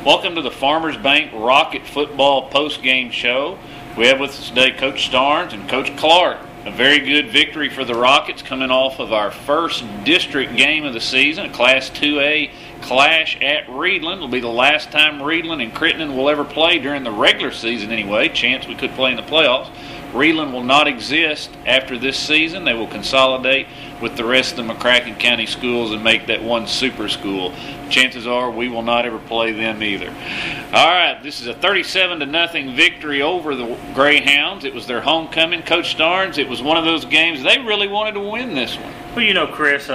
Welcome to the Farmers Bank Rocket Football Post-Game Show. We have with us today Coach Starnes and Coach Clark. A very good victory for the Rockets coming off of our first district game of the season, a Class 2A clash at Reedland. It'll be the last time Reedland and Crittenden will ever play during the regular season anyway. Chance we could play in the playoffs. Reedland will not exist after this season. They will consolidate with the rest of the McCracken County schools and make that one super school. Chances are we will not ever play them either. All right, this is a 37-0 victory over the Greyhounds. It was their homecoming. Coach Starnes, it was one of those games they really wanted to win this one. Well, Chris,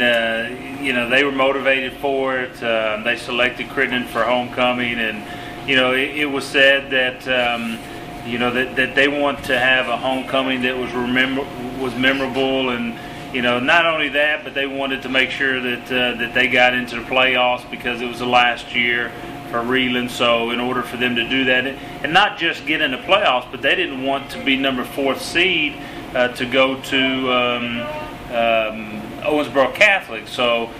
they were motivated for it. They selected Crittenden for homecoming, and, it was said that, that they want to have a homecoming that was memorable, and, not only that, but they wanted to make sure that they got into the playoffs because it was the last year for Reedland. So in order for them to do that, and not just get in the playoffs, but they didn't want to be number 4th seed to go to Owensboro Catholic. So,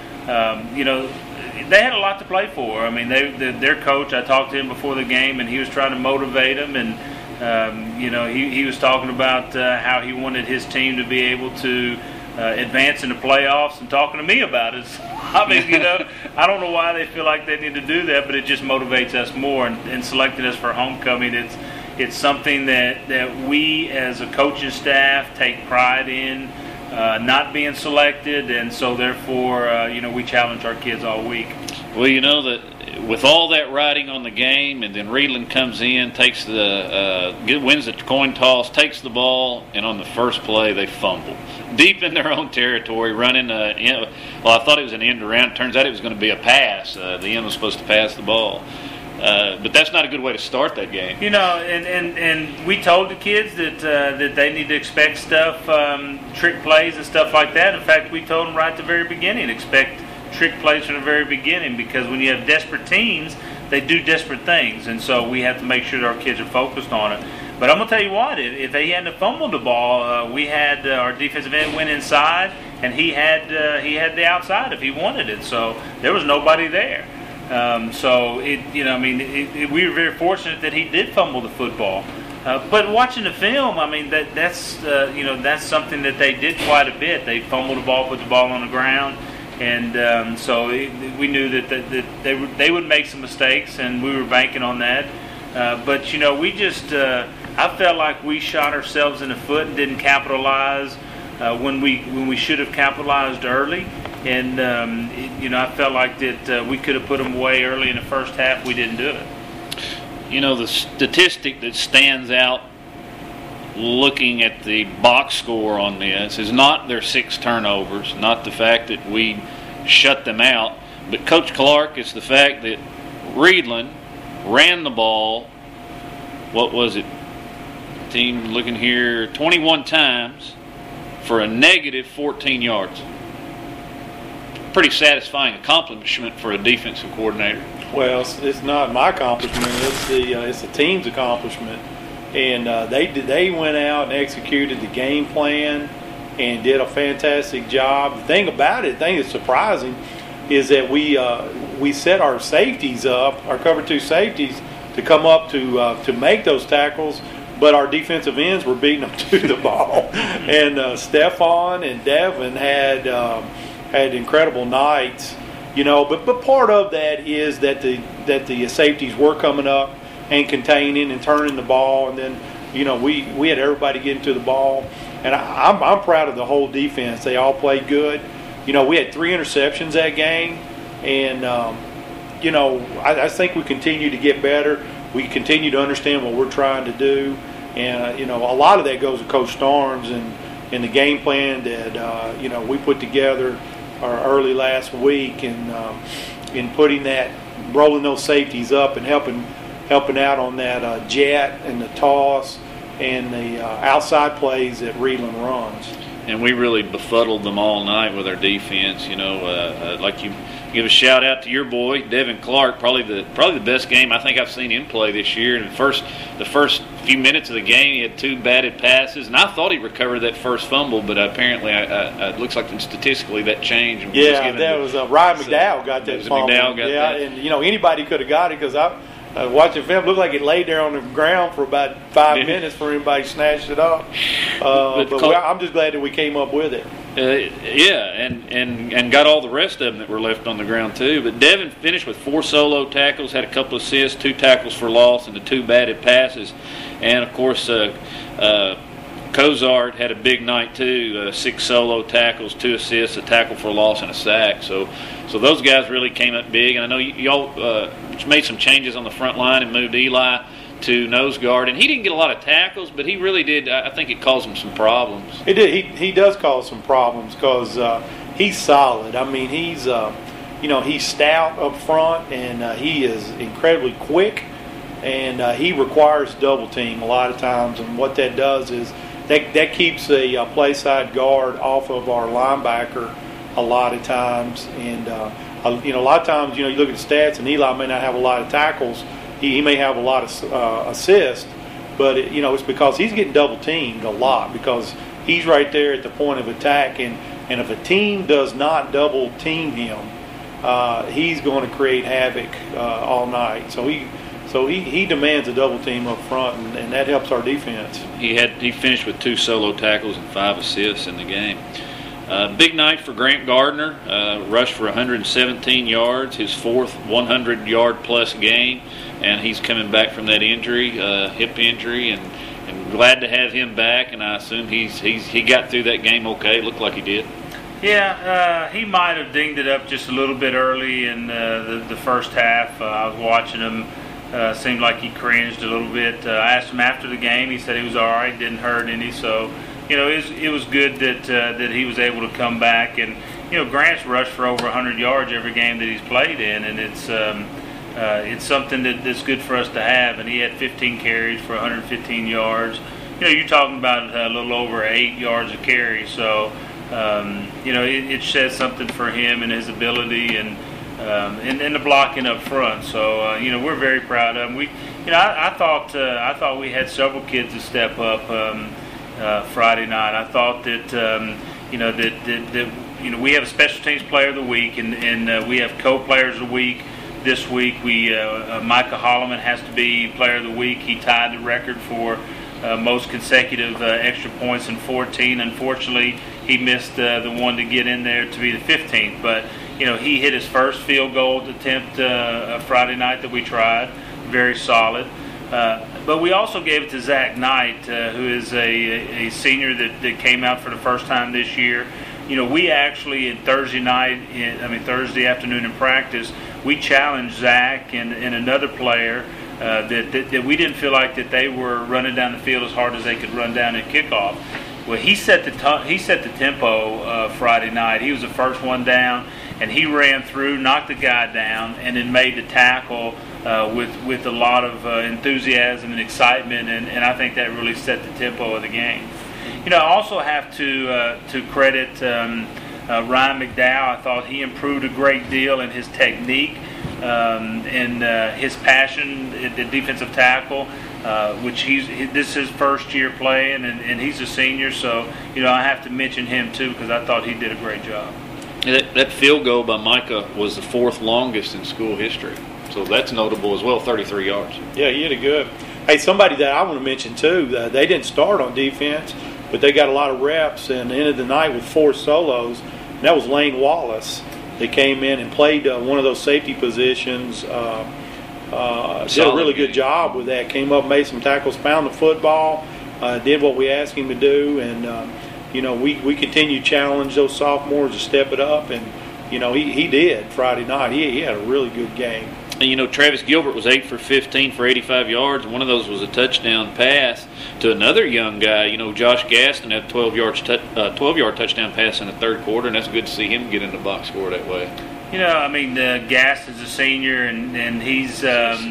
they had a lot to play for. I mean, their coach, I talked to him before the game, and he was trying to motivate them, and he was talking about how he wanted his team to be able to advance in the playoffs, and talking to me about it. I mean, I don't know why they feel like they need to do that, but it just motivates us more. And selecting us for homecoming, it's something that we as a coaching staff take pride in, not being selected, and so therefore, we challenge our kids all week. Well, that with all that riding on the game, and then Reedland comes in, takes wins the coin toss, takes the ball, and on the first play they fumble deep in their own territory, running. Well, I thought it was an end around. Turns out it was going to be a pass. The end was supposed to pass the ball. But that's not a good way to start that game. And we told the kids that they need to expect stuff, trick plays and stuff like that. In fact, we told them right at the very beginning, expect trick plays from the very beginning, because when you have desperate teams, they do desperate things, and so we have to make sure that our kids are focused on it. But I'm going to tell you what, if they hadn't fumbled the ball, we had our defensive end went inside, and he had the outside if he wanted it, so there was nobody there. We were very fortunate that he did fumble the football. But watching the film, that's something that they did quite a bit. They fumbled the ball, put the ball on the ground, and we knew that they would make some mistakes, and we were banking on that. But we just I felt like we shot ourselves in the foot and didn't capitalize when we should have capitalized early. And, I felt like that we could have put them away early in the first half. We didn't do it. The statistic that stands out looking at the box score on this is not their 6 turnovers, not the fact that we shut them out, but Coach Clark, it's the fact that Reedland ran the ball, what was it, team looking here, 21 times for a negative 14 yards. Pretty satisfying accomplishment for a defensive coordinator. Well, it's not my accomplishment; it's the team's accomplishment. And they went out and executed the game plan and did a fantastic job. The thing about it, the thing that's surprising, is that we set our safeties up, our cover 2 safeties, to come up to make those tackles, but our defensive ends were beating them to the ball. And Stephon and Devin had incredible nights, But part of that is that the safeties were coming up and containing and turning the ball, and then we had everybody getting to the ball, and I'm proud of the whole defense. They all played good. We had 3 interceptions that game, and I think we continue to get better. We continue to understand what we're trying to do, and a lot of that goes to Coach Starnes and the game plan that we put together early last week, and in rolling those safeties up and helping out on that jet and the toss and the outside plays that Reedland runs. And we really befuddled them all night with our defense. Like give a shout out to your boy Devin Clark. Probably the best game I think I've seen him play this year. In the first few minutes of the game, he had 2 batted passes, and I thought he recovered that first fumble, but apparently it looks like statistically that changed. Yeah, that was Ryan McDowell got that fumble. McDowell got that. And anybody could have got it because I watching film, looked like it laid there on the ground for about 5 minutes for anybody snatched it up. I'm just glad that we came up with it. And got all the rest of them that were left on the ground too. But Devin finished with 4 solo tackles, had a couple of assists, 2 tackles for loss, and the 2 batted passes. And of course, Cozart had a big night too. 6 solo tackles, 2 assists, a tackle for loss, and a sack. So those guys really came up big. And I know y'all made some changes on the front line and moved Eli to nose guard, and he didn't get a lot of tackles, but he really did. I think it caused him some problems. It did. He does cause some problems because he's solid. I mean, he's stout up front, and he is incredibly quick, and he requires double team a lot of times. And what that does is that keeps a play side guard off of our linebacker a lot of times. And a lot of times, you look at the stats, and Eli may not have a lot of tackles. He may have a lot of assists, but it's because he's getting double teamed a lot because he's right there at the point of attack, and if a team does not double team him, he's going to create havoc all night. So he demands a double team up front, and that helps our defense. He finished with 2 solo tackles and 5 assists in the game. Big night for Grant Gardner. Rushed for 117 yards, his 4th 100-yard plus game, and he's coming back from that injury, hip injury, and glad to have him back. And I assume he got through that game okay. Looked like he did. Yeah, he might have dinged it up just a little bit early in the first half. I was watching him. Seemed like he cringed a little bit. I asked him after the game. He said he was all right, didn't hurt any. So, it was good that he was able to come back. And, Grant's rushed for over 100 yards every game that he's played in, and it's something that's good for us to have. And he had 15 carries for 115 yards. You're talking about a little over 8 yards a carry. So, it says something for him and his ability and the blocking up front. So we're very proud of him. I thought we had several kids to step up Friday night. I thought that we have a special teams player of the week, and we have co-players of the week. This week, Micah Holloman has to be player of the week. He tied the record for most consecutive extra points in 14. Unfortunately, he missed the one to get in there to be the 15th. But he hit his first field goal attempt Friday night that we tried. Very solid. But we also gave it to Zach Knight, who is a senior that came out for the first time this year. We actually Thursday afternoon in practice, we challenged Zach and another player that we didn't feel like that they were running down the field as hard as they could run down at kickoff. Well, he set the tempo Friday night. He was the first one down, and he ran through, knocked the guy down, and then made the tackle with a lot of enthusiasm and excitement, and I think that really set the tempo of the game. I also have to credit Ryan McDowell. I thought he improved a great deal in his technique and his passion at the defensive tackle, which this is his first year playing, and he's a senior, so I have to mention him too because I thought he did a great job. That field goal by Micah was the 4th longest in school history, so that's notable as well, 33 yards. Yeah, he hit it good. Hey, somebody that I want to mention too, they didn't start on defense, but they got a lot of reps and ended the night with 4 solos, and that was Lane Wallace. They came in and played one of those safety positions. Did a really good job with that. Came up, made some tackles, found the football, did what we asked him to do, and we continue to challenge those sophomores to step it up, and he did Friday night. He had a really good game. And Travis Gilbert was 8 for 15 for 85 yards. One of those was a touchdown pass to another young guy. Josh Gaston had a 12-yard touchdown pass in the third quarter, and that's good to see him get in the box score that way. Gaston's a senior, and he's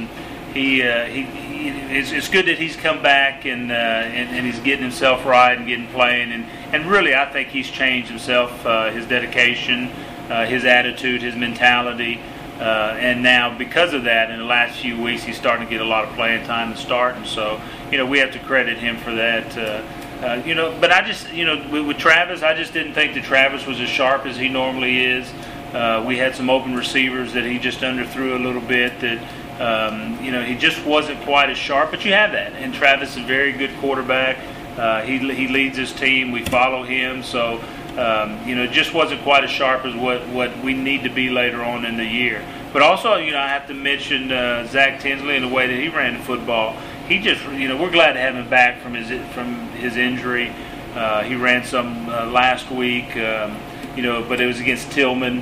it's good that he's come back and he's getting himself right and getting playing, and really I think he's changed himself, his dedication. his attitude, his mentality. And now, because of that, in the last few weeks, he's starting to get a lot of playing time and starting. So, we have to credit him for that. But I just, with Travis, I just didn't think that Travis was as sharp as he normally is. We had some open receivers that he just underthrew a little bit. That he just wasn't quite as sharp. But you have that, and Travis is a very good quarterback. He leads his team. We follow him. So. It just wasn't quite as sharp as what we need to be later on in the year. But also, I have to mention Zach Tinsley and the way that he ran the football. He just, we're glad to have him back from his injury. He ran some last week, but it was against Tillman,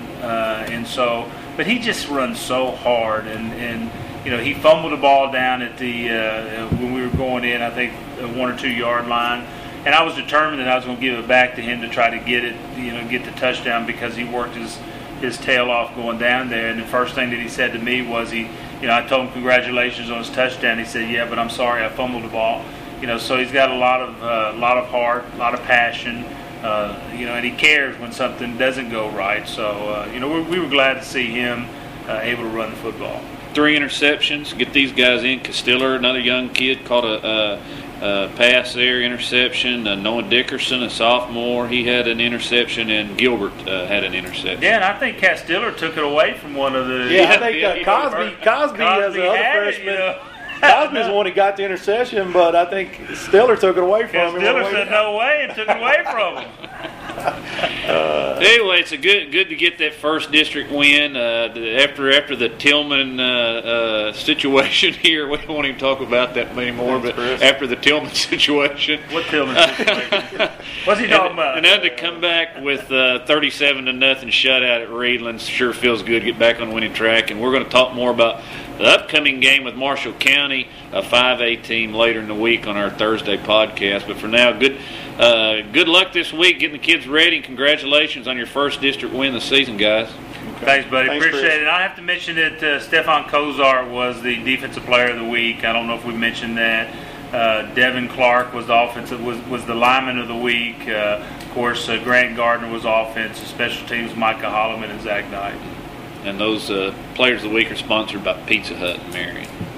but he just runs so hard, and he fumbled the ball down at the when we were going in, I think 1 or 2 yard line. And I was determined that I was going to give it back to him to try to get it, get the touchdown, because he worked his tail off going down there. And the first thing that he said to me was I told him congratulations on his touchdown. He said, "Yeah, but I'm sorry, I fumbled the ball." So he's got a lot of heart, a lot of passion, and he cares when something doesn't go right. So we were glad to see him able to run the football. 3 interceptions. Get these guys in. Castiller, another young kid, caught a pass there, interception. Noah Dickerson, a sophomore, he had an interception, and Gilbert had an interception. Yeah, and I think Castiller took it away from one of the. Yeah, I think Cosby as the other freshman. Cosby's the one who got the interception, but I think Stiller took it away from him. Stiller said no way and took it away from him. Anyway, it's good to get that first district win after the Tillman situation here. We won't even talk about that anymore. But after the Tillman situation, what Tillman situation? What's he talking about? And then to come back with 37-0 shutout at Reedland sure feels good. Get back on winning track, and we're going to talk more about the upcoming game with Marshall County, a 5A team, later in the week on our Thursday podcast. But for now, good luck this week getting the kids ready, and congratulations on your first district win this season, guys. Thanks, buddy. Appreciate it. I have to mention that Stefan Kozar was the defensive player of the week. I don't know if we mentioned that. Devin Clark was the lineman of the week. Of course, Grant Gardner was offensive. Special teams, Micah Holloman and Zach Knight. And those players of the week are sponsored by Pizza Hut in Marion.